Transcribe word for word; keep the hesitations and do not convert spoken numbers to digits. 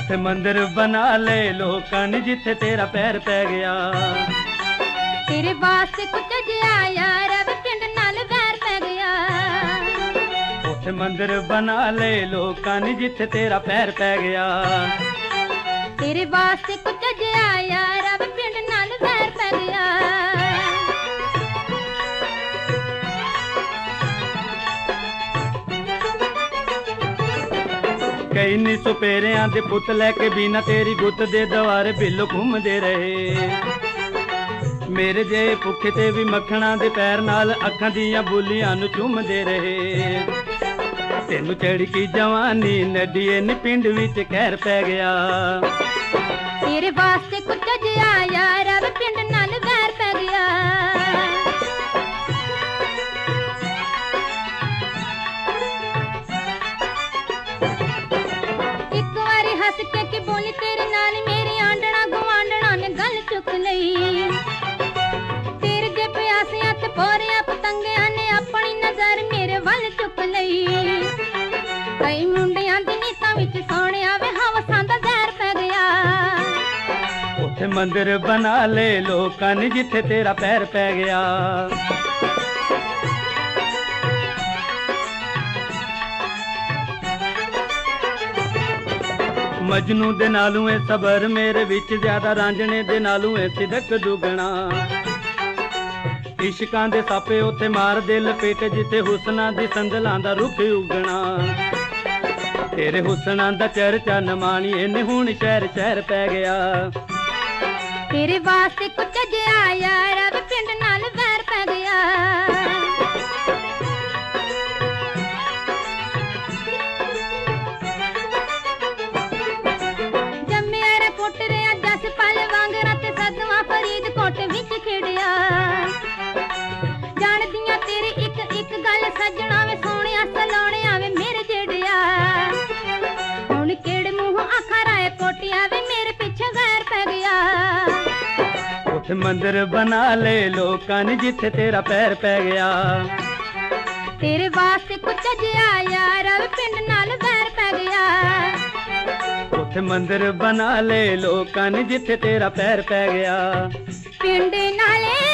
ਉੱਥੇ ਮੰਦਰ ਬਣਾ ਲੈ ਲੋਕਾਂ ਨੇ ਜਿੱਥੇ ਤੇਰਾ ਪੈਰ ਪੈ ਗਿਆ। तेरे वास्ते कुछ जिया यार अब पिंड नाल वैर पै गया। ਉੱਥੇ ਮੰਦਰ ਬਣਾ ਲੈ ਲੋਕਾਂ ਨੇ ਜਿੱਥੇ ਤੇਰਾ ਪੈਰ ਪੈ ਗਿਆ। तेरे वास्ते कुछ जिया यार अब पिंड नाल वैर पै गया। कई नी सुपेरियां दे पुत लैके बिना तेरी गुत दे दवारे बिल्लो घूमदे रहे। मेरे जे भुखे ते भी मक्खणा दे पैर नाल अखां दियां बुलियां नूं चूमदे रहे। तेनू चढ़की जवानी नडिए नी पिंड विच कहर पै गया। तेरे वास्ते कुछ जिया यार अब पिंड नाल वैर पै गया। एक बारी हस के कि बोली तेरे नाल मेरी आंडना गुआंडना ने गल चुक लई। तेरे जे प्यासियां ते पोरियां पतंगियां ने अपनी नजर मेरे वल चुक लई। कई मुंडियां दी नीतां विच सोहणिया वे हवसां दा जहर पै गया। ਉੱਥੇ ਮੰਦਰ ਬਣਾ ਲੈ ਲੋਕਾਂ ਨੇ ਜਿੱਥੇ ਤੇਰਾ ਪੈਰ ਪੈ ਗਿਆ। ਮਜਨੂ ਦੇ ਨਾਲੋਂ ਇਹ ਸਬਰ ਮੇਰੇ ਵਿੱਚ ਜ਼ਿਆਦਾ ਰਾਂਝਣੇ ਦੇ ਨਾਲੋਂ ਇਹ ਸਿਦਕ ਦੁਗਣਾ। ਇਸ਼ਕਾਂ ਦੇ ਸਾਪੇ ਉੱਥੇ ਮਾਰਦੇ ਲਪੇਟ ਜਿੱਥੇ ਹੁਸਨਾਂ ਦੀ ਸੰਦਲਾਂ ਦਾ ਰੁੱਖ ਉਗਣਾ। ਤੇਰੇ ਹੁਸਨਾਂ ਦਾ ਚਰਚਾ ਨਮਾਣੀਏ ਨੇ ਹੁਣ ਸ਼ਹਿਰ ਸ਼ਹਿਰ ਪੈ ਗਿਆ। तेरे वास्ते कुछ जिया यार अब पिंड नाल वैर पै गया। जम्मिया रे पोटरिया जस पल वांगरा ते सदवा फरीदकोट विच खिड़िया। जाणदियां तेरी एक एक गल सजना वे सोहणिया सलोणिया वे मेरे जेड़िया। हुण केड़े मूंह आखा राए कोटिया वे मेरे पिछे गैर पै गया। ਉੱਥੇ ਮੰਦਰ ਬਣਾ ਲੈ ਲੋਕਾਂ ਨੇ ਜਿੱਥੇ ਤੇਰਾ ਪੈਰ ਪੈ ਗਿਆ। तेरे वास्ते कुछ जिया यार अब पिंड नाल वैर पै गया। ਉੱਥੇ ਮੰਦਰ ਬਣਾ ਲੈ ਲੋਕਾਂ ਨੇ ਜਿੱਥੇ ਤੇਰਾ ਪੈਰ ਪੈ ਗਿਆ। पिंड नाले